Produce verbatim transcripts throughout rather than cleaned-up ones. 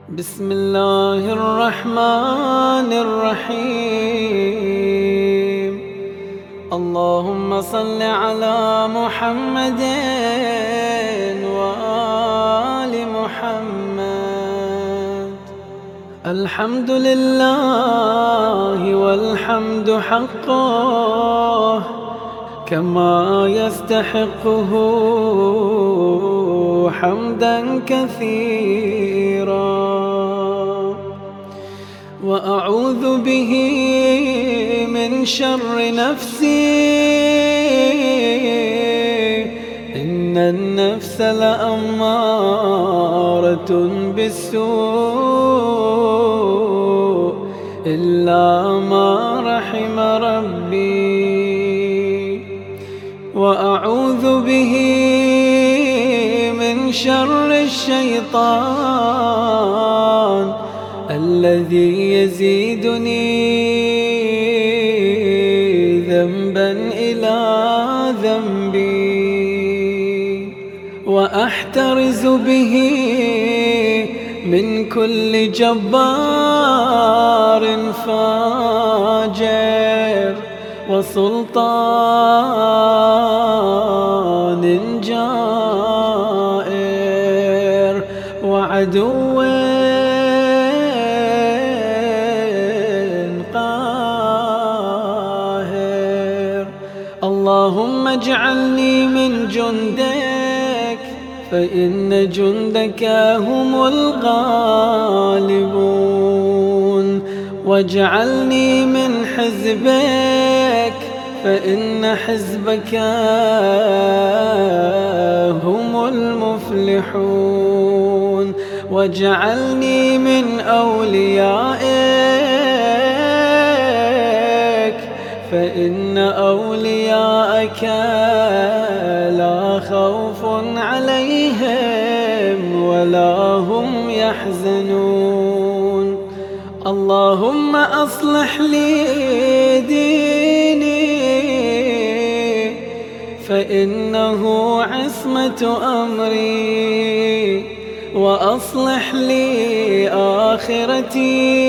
بسم الله الرحمن الرحيم. اللهم صل على محمد وآل محمد. الحمد لله والحمد حقه كما يستحقه حمدا كثيرا، وأعوذ به من شر نفسي، إن النفس لأمارة بالسوء إلا ما رحم ربي. وأعوذ به من شر الشيطان الذي يزيدني ذنبا إلى ذنبي، وأحترز به من كل جبار فاجر وسلطان جائر وعدو قاهر. اللهم اجعلني من جندك، فإن جندك هم الغالبون، واجعلني من حزبك، فإن حزبك هم المفلحون، واجعلني من أوليائك، فإن أولياءك لا خوف عليهم ولا هم يحزنون. اللهم أصلح لي ديني، فإنه عصمة أمري، وأصلح لي آخرتي،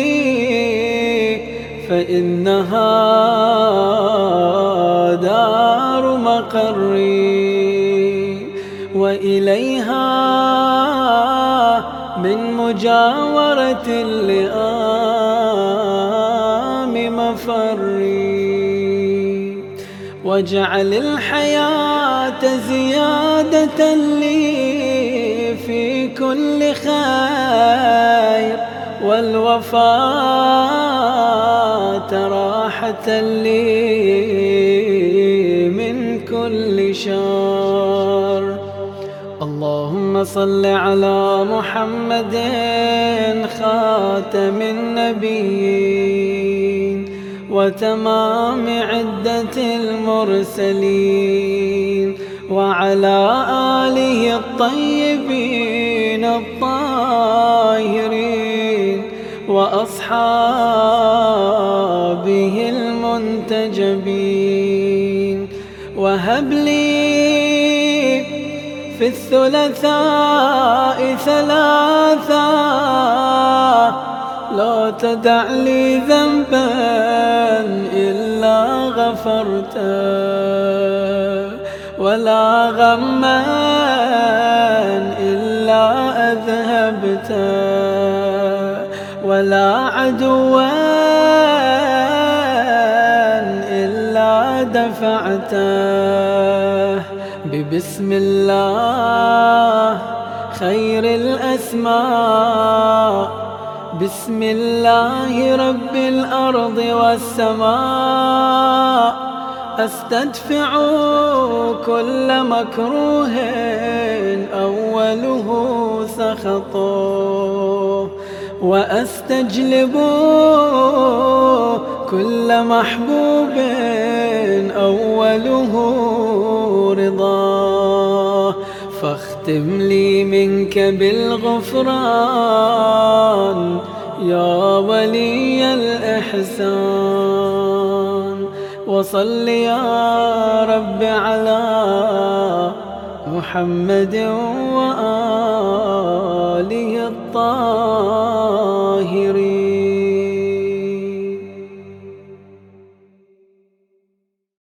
فإنها دار مقري، وإليها من مجاورة اللئام مفري. واجعل الحياة زيادة لي في كل خير، والوفاة راحة لي من كل شر. اللهم صل على محمد خاتم النبيين وتمام عدة المرسلين، وعلى آله الطيبين الطاهرين، وأصحابه المنتجبين. وهب لي في الثلاثاء ثلاثا، لا تدع لي ذنبا إلا غفرته، ولا غما إلا أذهبته، ولا عدوا إلا دفعته. ببسم الله خير الأسماء، بسم الله رب الأرض والسماء، أستدفع كل مكروه أوله سخطه، وأستجلب كل محبوب أوله رضاه. فاختم لي منك بالغفران يا ولي الإحسان. وصل يا رب على محمد وآله الطاهرين. الطاهرين.